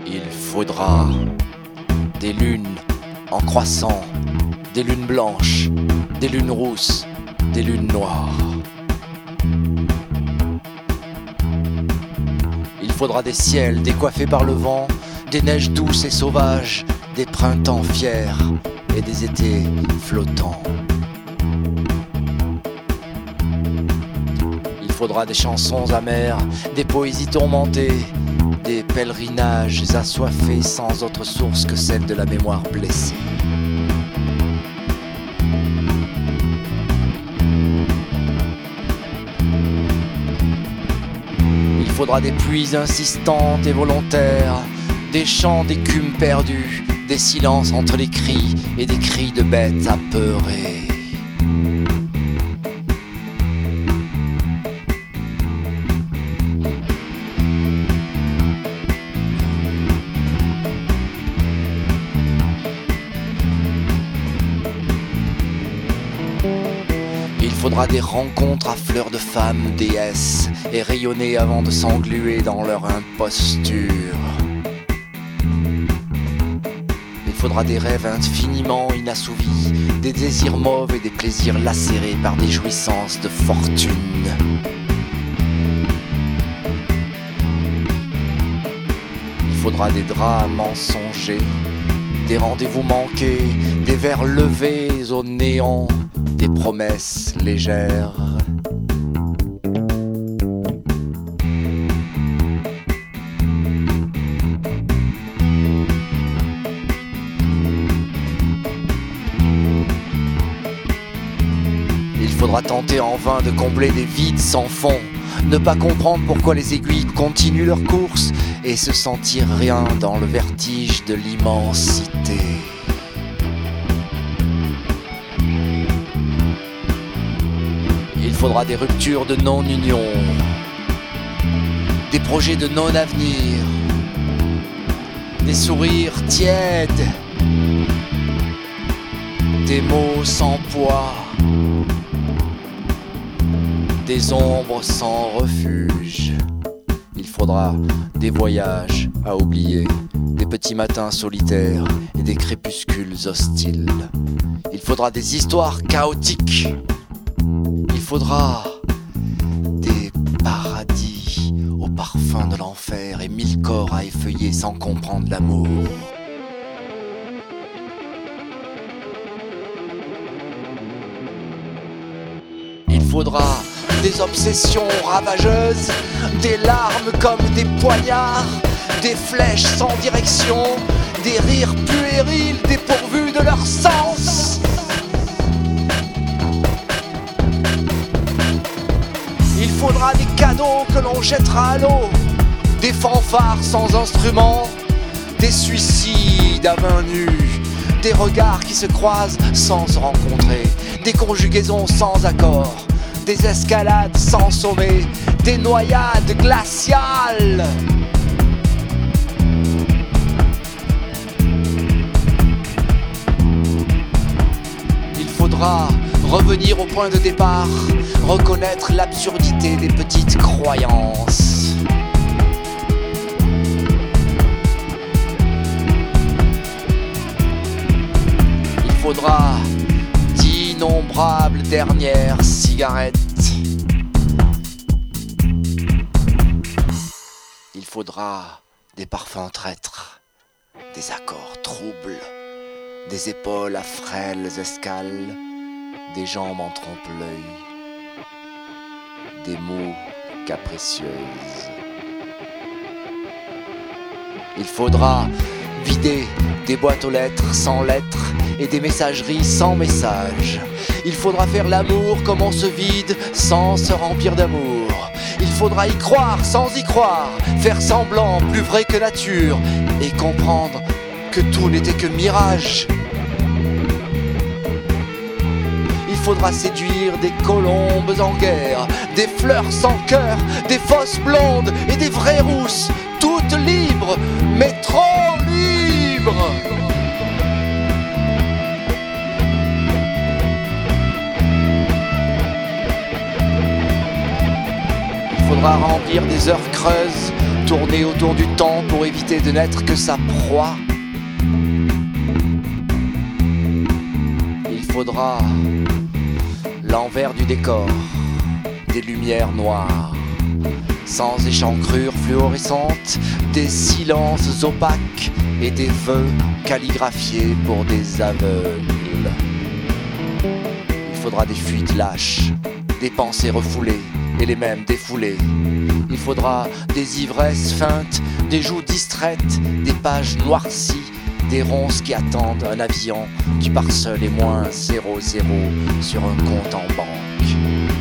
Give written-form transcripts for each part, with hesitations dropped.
Il faudra des lunes en croissant, des lunes blanches, des lunes rousses, des lunes noires. Il faudra des ciels décoiffés par le vent, des neiges douces et sauvages, des printemps fiers et des étés flottants. Il faudra des chansons amères, des poésies tourmentées, des pèlerinages assoiffés sans autre source que celle de la mémoire blessée. Il faudra des pluies insistantes et volontaires, des chants d'écume perdus, des silences entre les cris et des cris de bêtes apeurées. Il faudra des rencontres à fleurs de femmes déesses et rayonner avant de s'engluer dans leur imposture. Il faudra des rêves infiniment inassouvis, des désirs mauves et des plaisirs lacérés par des jouissances de fortune. Il faudra des draps mensongers, des rendez-vous manqués, des vers levés au néant, des promesses légères. Il faudra tenter en vain de combler des vides sans fond, ne pas comprendre pourquoi les aiguilles continuent leur course et se sentir rien dans le vertige de l'immensité. Il faudra des ruptures de non-union, des projets de non-avenir, des sourires tièdes, des mots sans poids, des ombres sans refuge. Il faudra des voyages à oublier, des petits matins solitaires et des crépuscules hostiles. Il faudra des histoires chaotiques. Il faudra des paradis au parfum de l'enfer et 1000 corps à effeuiller sans comprendre l'amour. Il faudra des obsessions ravageuses, des larmes comme des poignards, des flèches sans direction, des rires puérils dépourvus de leur sens. Il faudra des cadeaux que l'on jettera à l'eau, des fanfares sans instruments, des suicides à main nue, des regards qui se croisent sans se rencontrer, des conjugaisons sans accord, des escalades sans sommet, des noyades glaciales. Il faudra revenir au point de départ, reconnaître l'absurdité des petites croyances. Il faudra d'innombrables dernières cigarettes. Il faudra des parfums traîtres, des accords troubles, des épaules à frêles escales, des jambes en trompe-l'œil, des mots capricieuses. Il faudra vider des boîtes aux lettres sans lettres et des messageries sans messages. Il faudra faire l'amour comme on se vide sans se remplir d'amour. Il faudra y croire sans y croire, faire semblant plus vrai que nature et comprendre que tout n'était que mirage. Il faudra séduire des colombes en guerre, des fleurs sans cœur, des fausses blondes et des vraies rousses, toutes libres, mais trop libres. Il faudra remplir des heures creuses tourner autour du temps pour éviter de n'être que sa proie. Il faudra l'envers du décor, des lumières noires, sans échancrures fluorescentes, des silences opaques et des vœux calligraphiés pour des aveugles. Il faudra des fuites lâches, des pensées refoulées et les mêmes défoulées. Il faudra des ivresses feintes, des joues distraites, des pages noircies, des ronces qui attendent un avion qui part seul et moins 00 sur un compte en banque.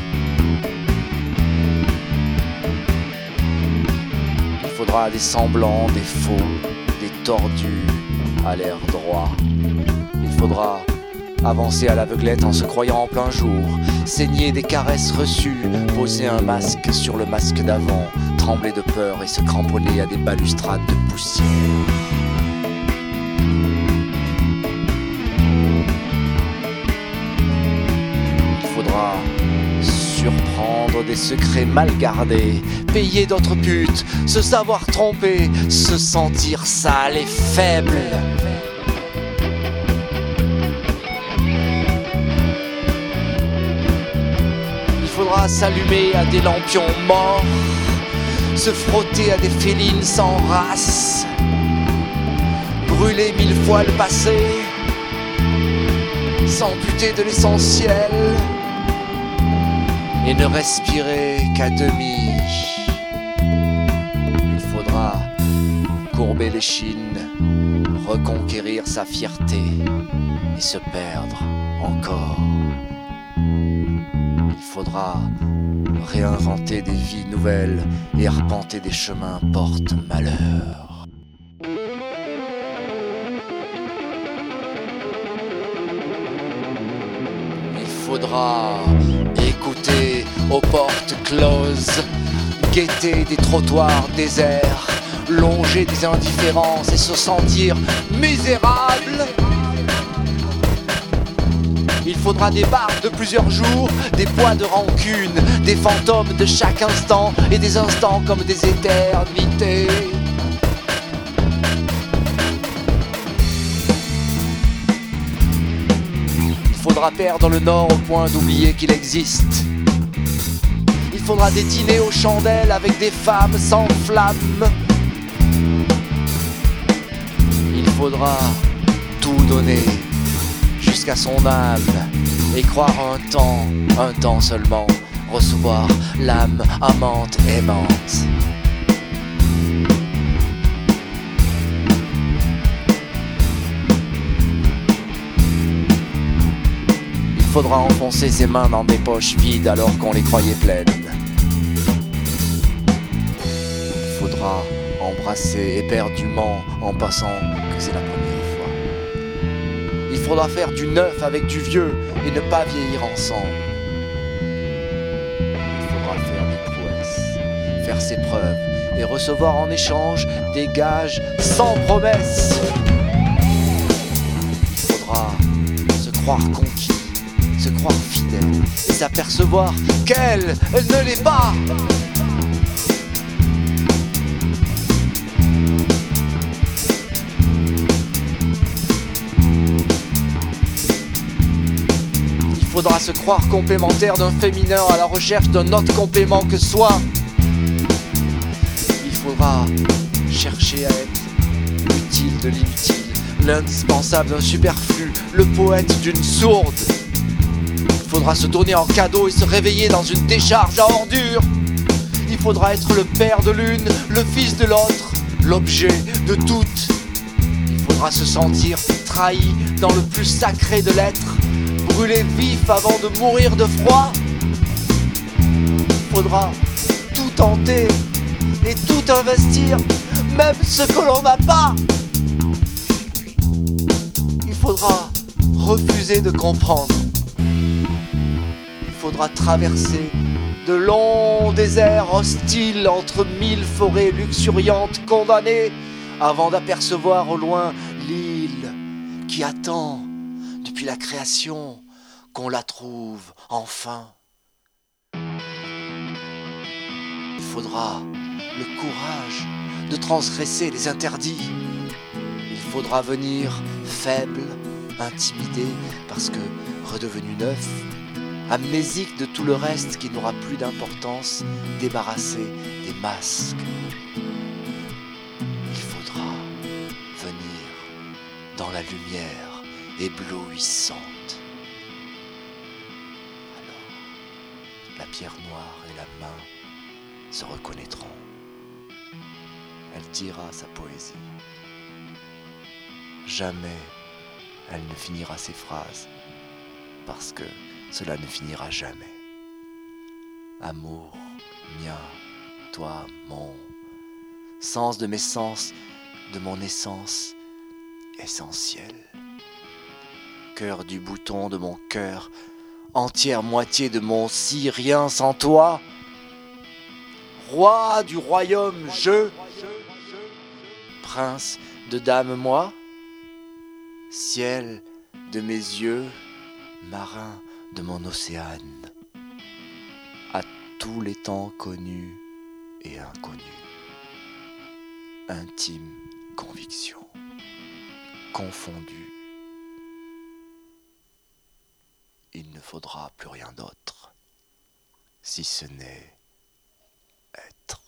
Il faudra des semblants, des faux, des tordus à l'air droit. Il faudra avancer à l'aveuglette en se croyant en plein jour, saigner des caresses reçues, poser un masque sur le masque d'avant, trembler de peur et se cramponner à des balustrades de poussière. Il faudra surprendre des secrets mal gardés, payer d'autres putes, se savoir tromper, se sentir sale et faible. Il faudra s'allumer à des lampions morts, se frotter à des félines sans race, brûler 1000 fois le passé, s'amputer de l'essentiel et ne respirer qu'à demi. Il faudra courber l'échine, reconquérir sa fierté et se perdre encore. Il faudra réinventer des vies nouvelles et arpenter des chemins porte-malheur. Il faudra écouter aux portes closes, guetter des trottoirs déserts, longer des indifférences et se sentir misérable. Il faudra des barres de plusieurs jours, des poids de rancune, des fantômes de chaque instant et des instants comme des éternités. Il faudra perdre le nord au point d'oublier qu'il existe. Il faudra des dîners aux chandelles avec des femmes sans flamme. Il faudra tout donner jusqu'à son âme et croire un temps seulement, recevoir l'âme amante aimante. Il faudra enfoncer ses mains dans des poches vides alors qu'on les croyait pleines. Il faudra embrasser éperdument en pensant que c'est la première fois. Il faudra faire du neuf avec du vieux et ne pas vieillir ensemble. Il faudra faire des prouesses, faire ses preuves et recevoir en échange des gages sans promesse. Il faudra se croire conquis, se croire fidèle et s'apercevoir qu'elle ne l'est pas. Il faudra se croire complémentaire d'un féminin à la recherche d'un autre complément que soi. Il faudra chercher à être l'utile de l'inutile, l'indispensable d'un superflu, le poète d'une sourde. Il faudra se donner en cadeau et se réveiller dans une décharge à ordures. Il faudra être le père de l'une, le fils de l'autre, l'objet de toutes. Il faudra se sentir trahi dans le plus sacré de l'être, brûler vif avant de mourir de froid. Il faudra tout tenter et tout investir, même ce que l'on n'a pas. Il faudra refuser de comprendre. Il faudra traverser de longs déserts hostiles entre 1000 forêts luxuriantes condamnées avant d'apercevoir au loin l'île qui attend depuis la création qu'on la trouve enfin. Il faudra le courage de transgresser les interdits. Il faudra venir faible, intimidé, parce que redevenu neuf, amnésique de tout le reste qui n'aura plus d'importance, débarrassé des masques. Il faudra venir dans la lumière éblouissante. Alors, la pierre noire et la main se reconnaîtront. Elle dira sa poésie. Jamais elle ne finira ses phrases, parce que cela ne finira jamais. Amour, mien, toi, mon, sens de mes sens, de mon essence, essentiel. Cœur du bouton de mon cœur, entière moitié de mon si, rien sans toi. Roi du royaume, je, prince de dame, moi, ciel de mes yeux, marin de mon océane, à tous les temps connus et inconnus, intime conviction, confondue, il ne faudra plus rien d'autre, si ce n'est être.